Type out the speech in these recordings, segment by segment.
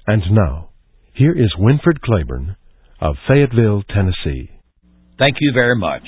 And now, here is Winford Claiborne of Fayetteville, Tennessee. Thank you very much.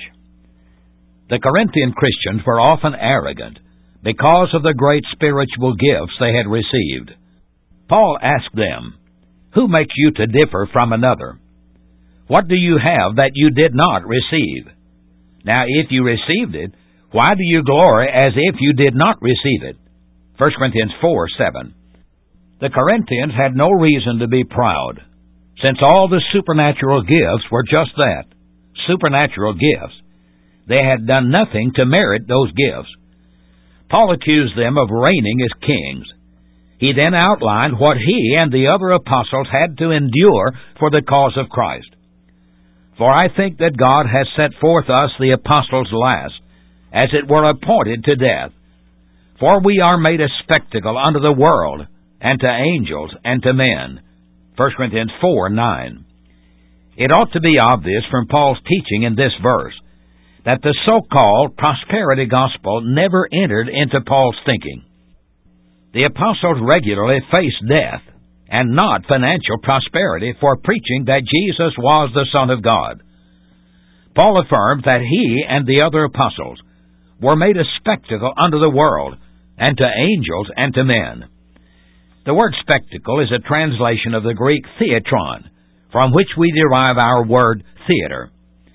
The Corinthian Christians were often arrogant because of the great spiritual gifts they had received. Paul asked them, "Who makes you to differ from another? What do you have that you did not receive? Now if you received it, why do you glory as if you did not receive it?" 1 Corinthians 4:7. The Corinthians had no reason to be proud, since all the supernatural gifts were just that, supernatural gifts. They had done nothing to merit those gifts. Paul accused them of reigning as kings. He then outlined what he and the other apostles had to endure for the cause of Christ. "For I think that God has set forth us the apostles last, as it were appointed to death. For we are made a spectacle unto the world, and to angels, and to men." 1 Corinthians 4:9. It ought to be obvious from Paul's teaching in this verse that the so-called prosperity gospel never entered into Paul's thinking. The apostles regularly faced death, and not financial prosperity, for preaching that Jesus was the Son of God. Paul affirmed that he and the other apostles were made a spectacle unto the world, and to angels, and to men. The word spectacle is a translation of the Greek theatron, from which we derive our word theater.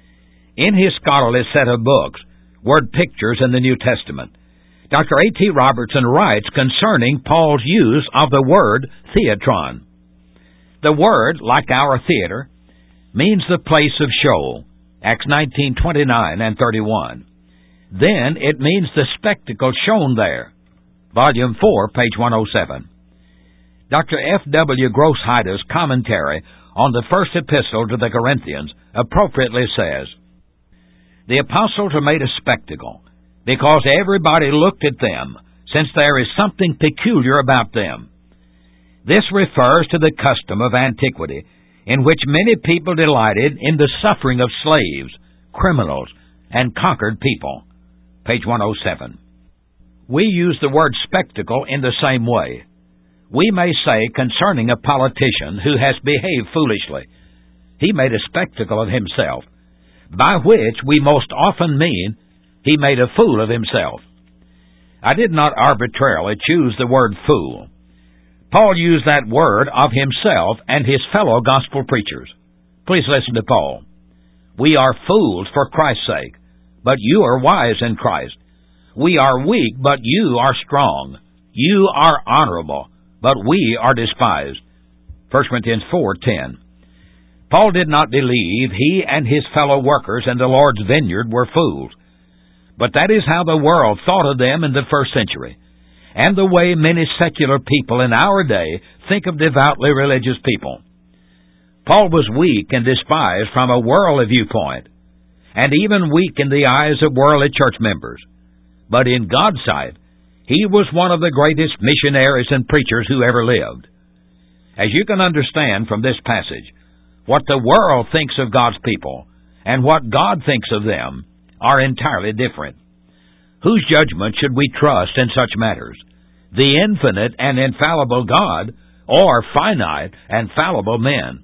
In his scholarly set of books, Word Pictures in the New Testament, Dr. A.T. Robertson writes concerning Paul's use of the word theatron. The word, like our theater, means the place of show, Acts 19:29 and 31. Then it means the spectacle shown there, Volume 4, page 107. Dr. F.W. Grossheider's commentary on the first epistle to the Corinthians appropriately says, "The apostles are made a spectacle because everybody looked at them, since there is something peculiar about them. This refers to the custom of antiquity, in which many people delighted in the suffering of slaves, criminals, and conquered people." Page 107. We use the word spectacle in the same way. We may say concerning a politician who has behaved foolishly, "He made a spectacle of himself," by which we most often mean he made a fool of himself. I did not arbitrarily choose the word fool. Paul used that word of himself and his fellow gospel preachers. Please listen to Paul. "We are fools for Christ's sake, but you are wise in Christ. We are weak, but you are strong. You are honorable, but we are despised." 1 Corinthians 4:10. Paul did not believe he and his fellow workers in the Lord's vineyard were fools, but that is how the world thought of them in the first century, and the way many secular people in our day think of devoutly religious people. Paul was weak and despised from a worldly viewpoint, and even weak in the eyes of worldly church members. But in God's sight, he was one of the greatest missionaries and preachers who ever lived. As you can understand from this passage, what the world thinks of God's people and what God thinks of them are entirely different. Whose judgment should we trust in such matters? The infinite and infallible God, or finite and fallible men?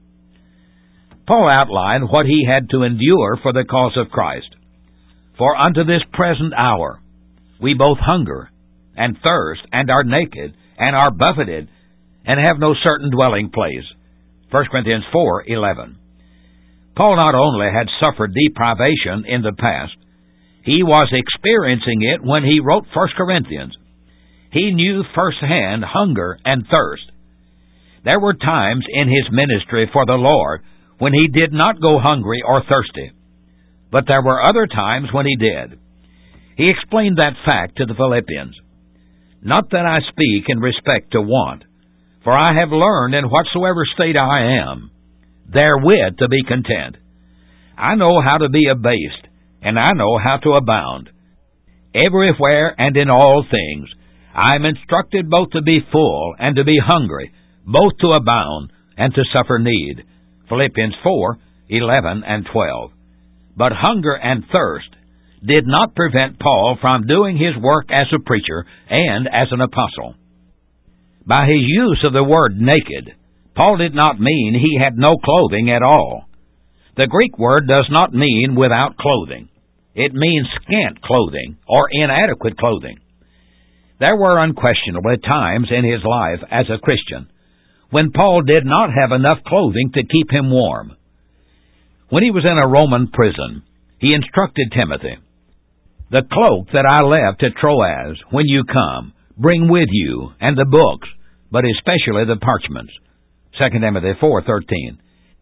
Paul outlined what he had to endure for the cause of Christ. "For unto this present hour we both hunger and thirst, and are naked, and are buffeted, and have no certain dwelling place." 1 Corinthians 4:11. Paul not only had suffered deprivation in the past, he was experiencing it when he wrote 1 Corinthians. He knew firsthand hunger and thirst. There were times in his ministry for the Lord when he did not go hungry or thirsty, but there were other times when he did. He explained that fact to the Philippians. "Not that I speak in respect to want, for I have learned in whatsoever state I am, therewith to be content. I know how to be abased, and I know how to abound. Everywhere and in all things I am instructed both to be full and to be hungry, both to abound and to suffer need." Philippians 4:11 and 12. But hunger and thirst did not prevent Paul from doing his work as a preacher and as an apostle. By his use of the word naked, Paul did not mean he had no clothing at all. The Greek word does not mean without clothing. It means scant clothing or inadequate clothing. There were unquestionably times in his life as a Christian when Paul did not have enough clothing to keep him warm. When he was in a Roman prison, he instructed Timothy, "The cloak that I left at Troas, when you come, bring with you, and the books, but especially the parchments." 2 Timothy 4:13.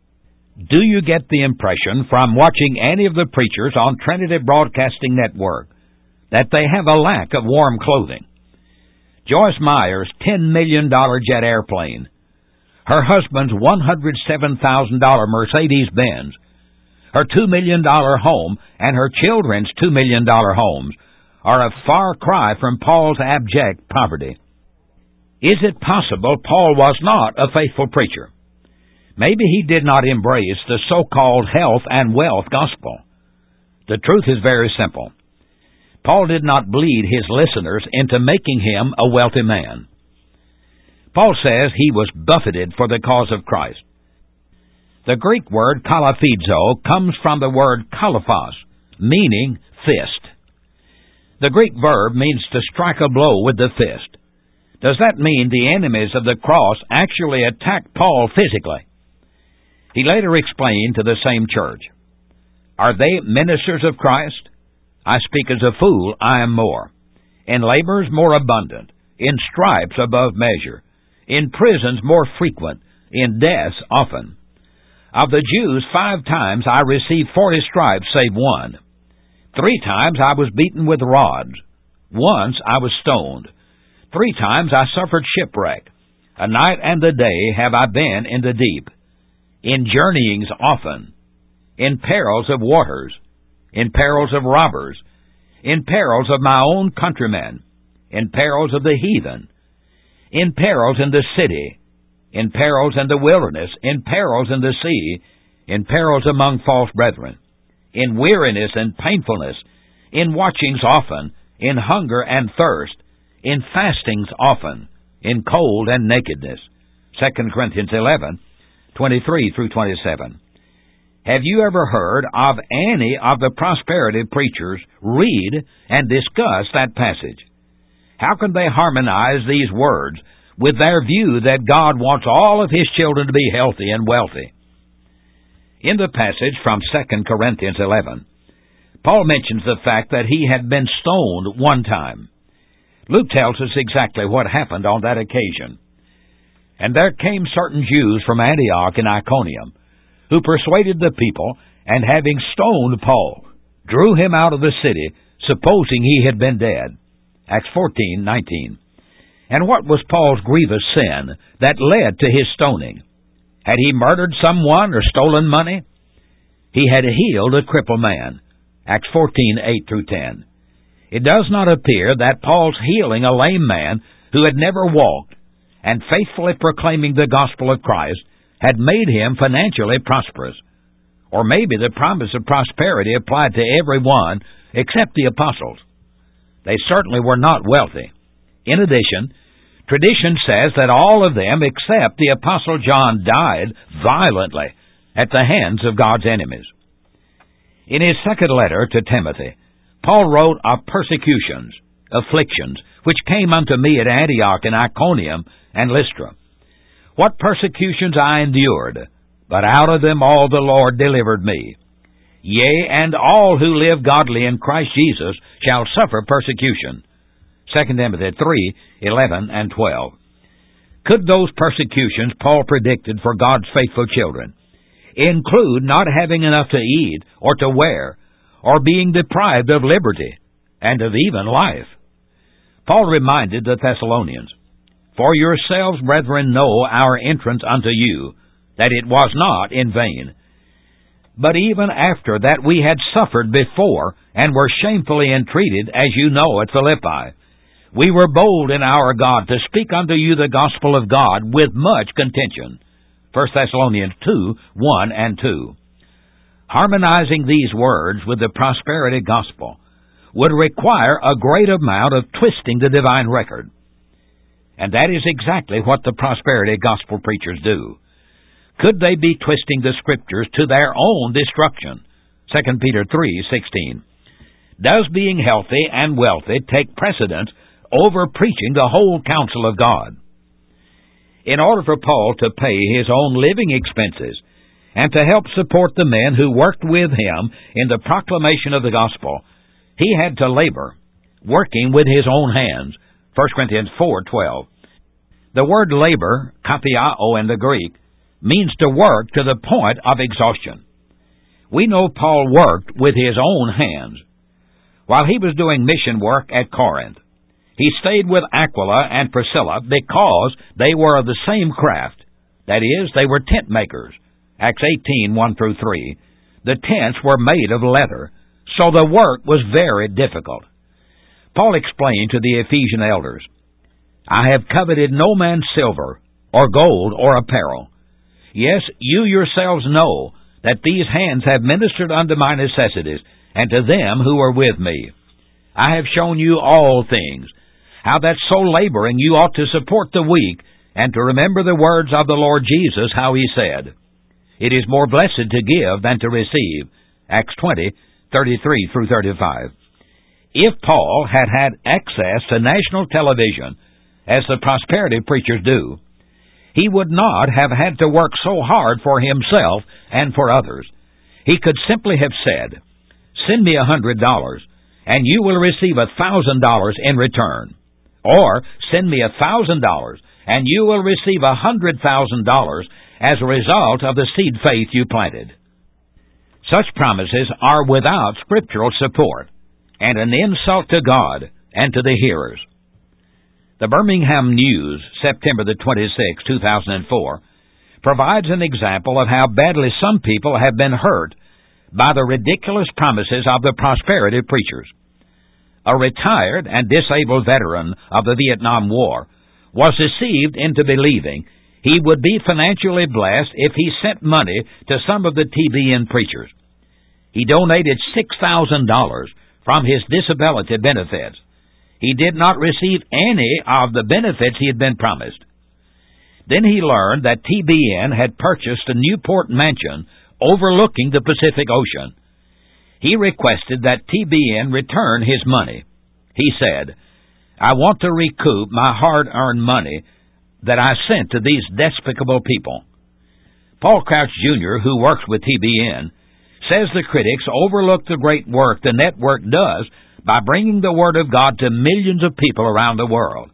Do you get the impression from watching any of the preachers on Trinity Broadcasting Network that they have a lack of warm clothing? Joyce Meyer's $10 million jet airplane, her husband's $107,000 Mercedes-Benz, her $2 million home, and her children's $2 million homes are a far cry from Paul's abject poverty. Is it possible Paul was not a faithful preacher? Maybe he did not embrace the so-called health and wealth gospel. The truth is very simple. Paul did not bleed his listeners into making him a wealthy man. Paul says he was buffeted for the cause of Christ. The Greek word kalaphizo comes from the word kalaphos, meaning fist. The Greek verb means to strike a blow with the fist. Does that mean the enemies of the cross actually attacked Paul physically? He later explained to the same church, "Are they ministers of Christ? I speak as a fool, I am more. In labors more abundant, in stripes above measure, in prisons more frequent, in deaths often. Of the Jews 5 times I received 40 stripes save one. 3 times I was beaten with rods. Once I was stoned. 3 times I suffered shipwreck. A night and a day have I been in the deep. In journeyings often. In perils of waters. In perils of robbers. In perils of my own countrymen. In perils of the heathen. In perils in the city. In perils in the wilderness. In perils in the sea. In perils among false brethren. In weariness and painfulness. In watchings often. In hunger and thirst. In fastings often. In cold and nakedness." 2 Corinthians 11:23 through 27. Have you ever heard of any of the prosperity preachers read and discuss that passage? How can they harmonize these words with their view that God wants all of His children to be healthy and wealthy? In the passage from 2 Corinthians 11, Paul mentions the fact that he had been stoned one time. Luke tells us exactly what happened on that occasion. "And there came certain Jews from Antioch and Iconium, who persuaded the people, and having stoned Paul, drew him out of the city, supposing he had been dead." Acts 14:19. And what was Paul's grievous sin that led to his stoning? Had he murdered someone or stolen money? He had healed a crippled man. Acts 14:8 through 10. It does not appear that Paul's healing a lame man who had never walked and faithfully proclaiming the gospel of Christ had made him financially prosperous. Or maybe the promise of prosperity applied to everyone except the apostles. They certainly were not wealthy. In addition, tradition says that all of them except the Apostle John died violently at the hands of God's enemies. In his second letter to Timothy, Paul wrote of persecutions, afflictions, which came unto me at Antioch and Iconium and Lystra. What persecutions I endured, but out of them all the Lord delivered me. Yea, and all who live godly in Christ Jesus shall suffer persecution. 2 Timothy 3:11 and 12. Could those persecutions Paul predicted for God's faithful children include not having enough to eat or to wear, or being deprived of liberty and of even life? Paul reminded the Thessalonians, "For yourselves, brethren, know our entrance unto you, that it was not in vain. But even after that we had suffered before, and were shamefully entreated, as you know, at Philippi, we were bold in our God to speak unto you the gospel of God with much contention." 1 Thessalonians 2:1 and 2. Harmonizing these words with the prosperity gospel would require a great amount of twisting the divine record. And that is exactly what the prosperity gospel preachers do. Could they be twisting the Scriptures to their own destruction? 2 Peter 3:16. Does being healthy and wealthy take precedence over preaching the whole counsel of God? In order for Paul to pay his own living expenses and to help support the men who worked with him in the proclamation of the gospel, he had to labor, working with his own hands. 1 Corinthians 4:12. The word labor, kathiao in the Greek, means to work to the point of exhaustion. We know Paul worked with his own hands. While he was doing mission work at Corinth, he stayed with Aquila and Priscilla because they were of the same craft. That is, they were tent makers. Acts 18:1-3. The tents were made of leather, so the work was very difficult. Paul explained to the Ephesian elders, "I have coveted no man's silver, or gold, or apparel. Yes, you yourselves know that these hands have ministered unto my necessities, and to them who are with me. I have shown you all things, how that so laboring you ought to support the weak, and to remember the words of the Lord Jesus, how he said, It is more blessed to give than to receive." Acts 20:33-35. If Paul had had access to national television, as the prosperity preachers do, he would not have had to work so hard for himself and for others. He could simply have said, "Send me $100, and you will receive $1,000 in return." Or, "Send me $1,000, and you will receive $100,000 as a result of the seed faith you planted." Such promises are without scriptural support, and an insult to God and to the hearers. The Birmingham News, September 26, 2004, provides an example of how badly some people have been hurt by the ridiculous promises of the prosperity preachers. A retired and disabled veteran of the Vietnam War was deceived into believing he would be financially blessed if he sent money to some of the TBN preachers. He donated $6,000 from his disability benefits. He did not receive any of the benefits he had been promised. Then he learned that TBN had purchased a Newport mansion overlooking the Pacific Ocean. He requested that TBN return his money. He said, "I want to recoup my hard-earned money that I sent to these despicable people." Paul Crouch, Jr., who works with TBN, says the critics overlook the great work the network does by bringing the Word of God to millions of people around the world.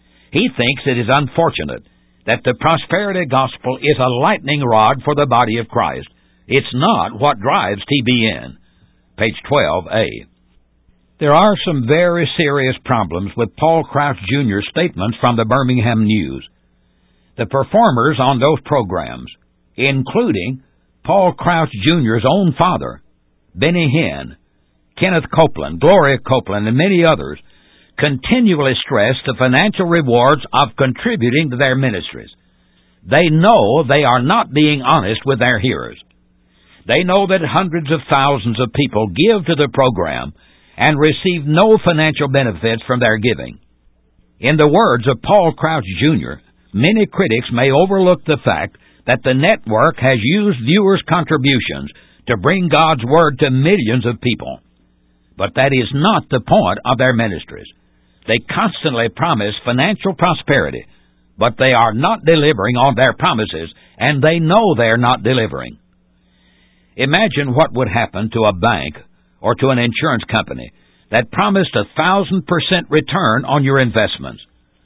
He thinks it is unfortunate that the prosperity gospel is a lightning rod for the body of Christ. It's not what drives TBN. Page 12a. There are some very serious problems with Paul Crouch Jr.'s statements from the Birmingham News. The performers on those programs, including Paul Crouch Jr.'s own father, Benny Hinn, Kenneth Copeland, Gloria Copeland, and many others, continually stress the financial rewards of contributing to their ministries. They know they are not being honest with their hearers. They know that hundreds of thousands of people give to the program and receive no financial benefits from their giving. In the words of Paul Crouch Jr., many critics may overlook the fact that the network has used viewers' contributions to bring God's Word to millions of people. But that is not the point of their ministries. They constantly promise financial prosperity, but they are not delivering on their promises, and they know they are not delivering. Imagine what would happen to a bank or to an insurance company that promised 1,000% return on your investments.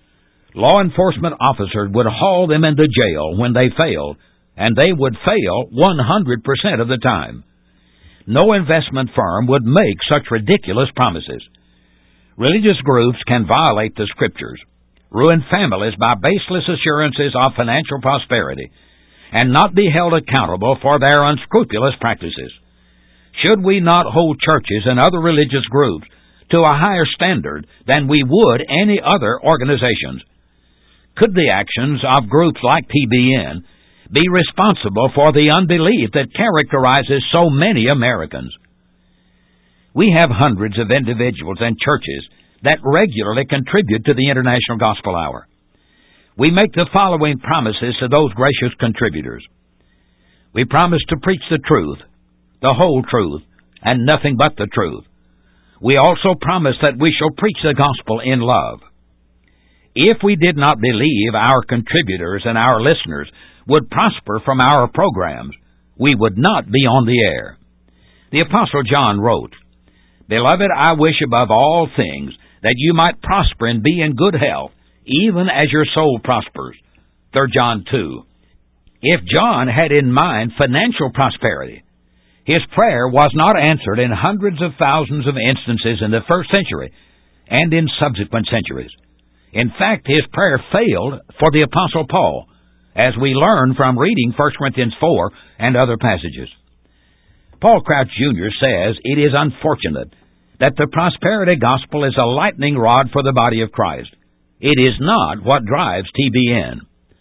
Law enforcement officers would haul them into jail when they failed, and they would fail 100% of the time. No investment firm would make such ridiculous promises. Religious groups can violate the Scriptures, ruin families by baseless assurances of financial prosperity, and not be held accountable for their unscrupulous practices. Should we not hold churches and other religious groups to a higher standard than we would any other organizations? Could the actions of groups like TBN be responsible for the unbelief that characterizes so many Americans? We have hundreds of individuals and churches that regularly contribute to the International Gospel Hour. we make the following promises to those gracious contributors. We promise to preach the truth, the whole truth, and nothing but the truth. We also promise that we shall preach the gospel in love. If we did not believe our contributors and our listeners would prosper from our programs, we would not be on the air. The Apostle John wrote, "Beloved, I wish above all things that you might prosper and be in good health, even as your soul prospers." 3 John 2. If John had in mind financial prosperity, his prayer was not answered in hundreds of thousands of instances in the first century and in subsequent centuries. In fact, his prayer failed for the Apostle Paul, as we learn from reading 1 Corinthians 4 and other passages. Paul Crouch Jr. says it is unfortunate that the prosperity gospel is a lightning rod for the body of Christ. It is not what drives TBN.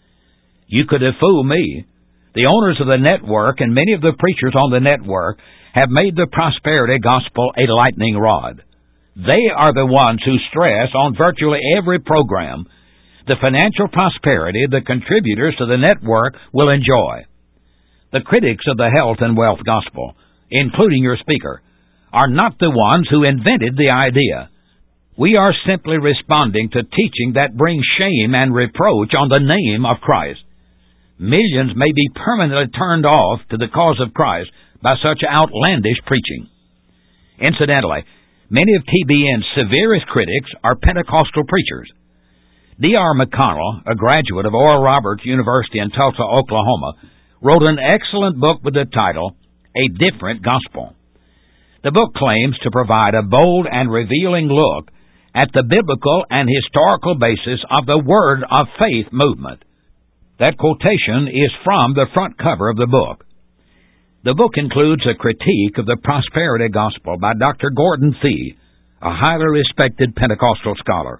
You could have fooled me. The owners of the network and many of the preachers on the network have made the prosperity gospel a lightning rod. They are the ones who stress on virtually every program the financial prosperity the contributors to the network will enjoy. The critics of the health and wealth gospel, including your speaker, are not the ones who invented the idea. We are simply responding to teaching that brings shame and reproach on the name of Christ. Millions may be permanently turned off to the cause of Christ by such outlandish preaching. Incidentally, many of TBN's severest critics are Pentecostal preachers. D.R. McConnell, a graduate of Oral Roberts University in Tulsa, Oklahoma, wrote an excellent book with the title, A Different Gospel. The book claims to provide a bold and revealing look at the biblical and historical basis of the Word of Faith movement. That quotation is from the front cover of the book. The book includes a critique of the prosperity gospel by Dr. Gordon Fee, a highly respected Pentecostal scholar.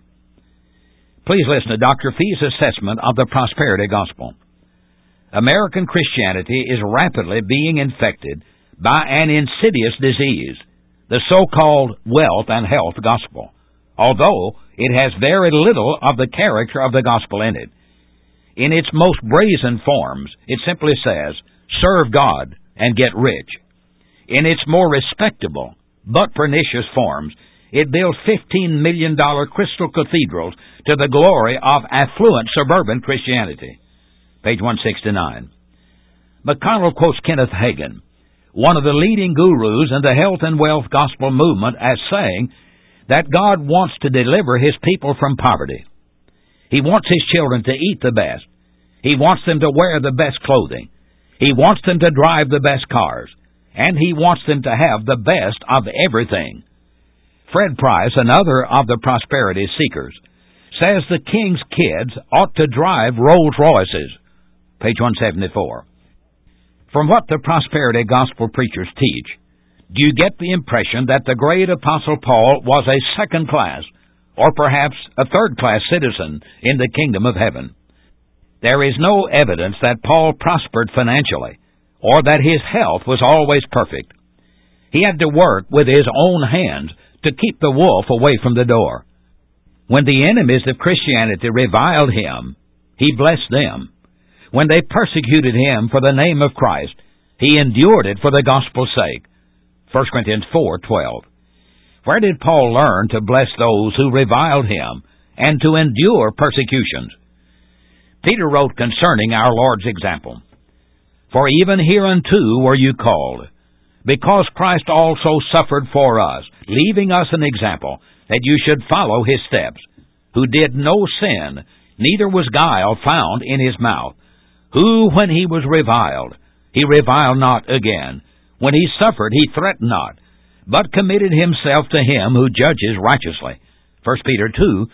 Please listen to Dr. Fee's assessment of the prosperity gospel. American Christianity is rapidly being infected by an insidious disease, the so-called wealth and health gospel, although it has very little of the character of the gospel in it. In its most brazen forms, it simply says, serve God and get rich. In its more respectable but pernicious forms, it builds $15 million crystal cathedrals to the glory of affluent suburban Christianity. Page 169. McConnell quotes Kenneth Hagin, one of the leading gurus in the health and wealth gospel movement, as saying that God wants to deliver His people from poverty. He wants His children to eat the best. He wants them to wear the best clothing. He wants them to drive the best cars. And He wants them to have the best of everything. Fred Price, another of the prosperity seekers, says the king's kids ought to drive Rolls Royces. Page 174. From what the prosperity gospel preachers teach, do you get the impression that the great Apostle Paul was a second-class, or perhaps a third-class citizen in the kingdom of heaven? There is no evidence that Paul prospered financially, or that his health was always perfect. He had to work with his own hands to keep the wolf away from the door. When the enemies of Christianity reviled him, he blessed them. When they persecuted him for the name of Christ, he endured it for the gospel's sake. 1 Corinthians 4:12. Where did Paul learn to bless those who reviled him and to endure persecutions? Peter wrote concerning our Lord's example, "For even hereunto were you called, because Christ also suffered for us, leaving us an example, that you should follow His steps, who did no sin, neither was guile found in His mouth, who, when He was reviled, He reviled not again. When He suffered, He threatened not, but committed Himself to Him who judges righteously." 1 Peter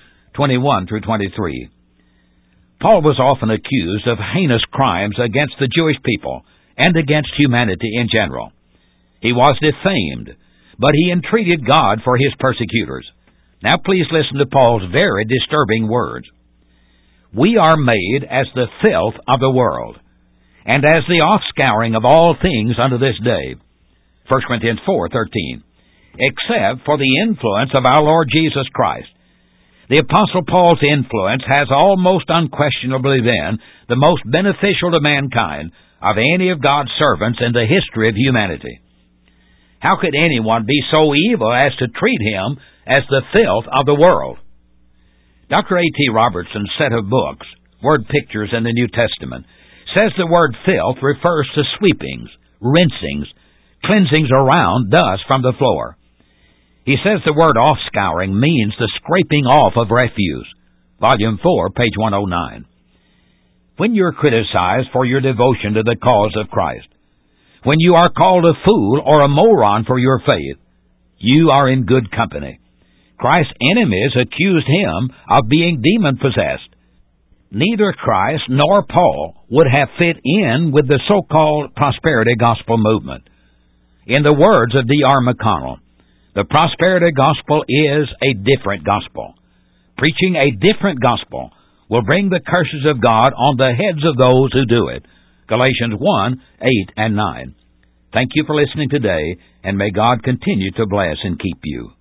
2:21-23. Paul was often accused of heinous crimes against the Jewish people and against humanity in general. He was defamed, but he entreated God for his persecutors. Now please listen to Paul's very disturbing words. "We are made as the filth of the world, and as the offscouring of all things unto this day." 1 Corinthians 4:13. "Except for the influence of our Lord Jesus Christ, The Apostle Paul's influence has almost unquestionably been the most beneficial to mankind of any of God's servants in the history of humanity. How could anyone be so evil as to treat him as the filth of the world? Dr. A.T. Robertson's set of books, Word Pictures in the New Testament, says the word filth refers to sweepings, rinsings, cleansings around dust from the floor. He says the word offscouring means the scraping off of refuse. Volume 4, page 109. When you're criticized for your devotion to the cause of Christ, when you are called a fool or a moron for your faith, you are in good company. Christ's enemies accused him of being demon-possessed. Neither Christ nor Paul would have fit in with the so-called prosperity gospel movement. In the words of D.R. McConnell, the prosperity gospel is a different gospel. Preaching a different gospel will bring the curses of God on the heads of those who do it. Galatians 1, 8 and 9. Thank you for listening today, and may God continue to bless and keep you.